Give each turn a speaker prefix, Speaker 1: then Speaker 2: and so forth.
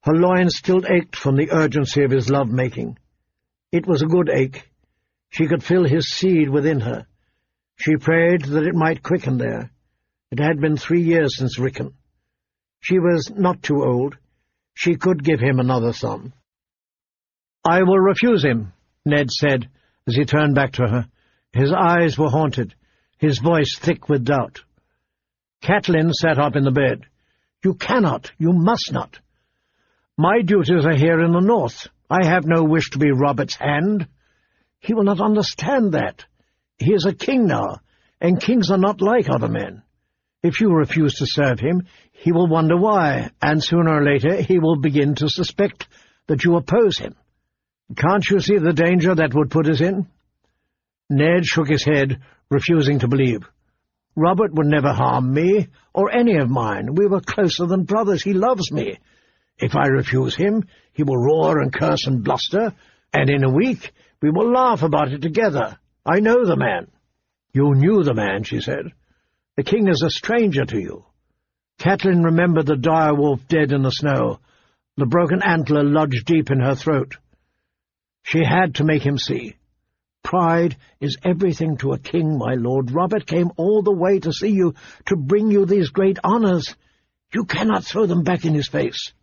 Speaker 1: Her loins still ached from the urgency of his love-making. It was a good ache. She could feel his seed within her. She prayed that it might quicken there. It had been 3 years since Rickon. She was not too old. She could give him another son. "I will refuse him," Ned said, as he turned back to her. His eyes were haunted, his voice thick with doubt. Catelyn sat up in the bed. "You cannot, you must not. My duties are here in the north. I have no wish to be Robert's hand. He will not understand that. He is a king now, and kings are not like other men. If you refuse to serve him, he will wonder why, and sooner or later he will begin to suspect that you oppose him. Can't you see the danger that would put us in?" Ned shook his head, refusing to believe. "Robert would never harm me, or any of mine. We were closer than brothers. He loves me. If I refuse him, he will roar and curse and bluster, and in a week we will laugh about it together. I know the man." "You knew the man," she said. "The king is a stranger to you." Catelyn remembered the dire wolf dead in the snow, the broken antler lodged deep in her throat. She had to make him see. "Pride is everything to a king, my lord. Robert came all the way to see you, to bring you these great honours. You cannot throw them back in his face."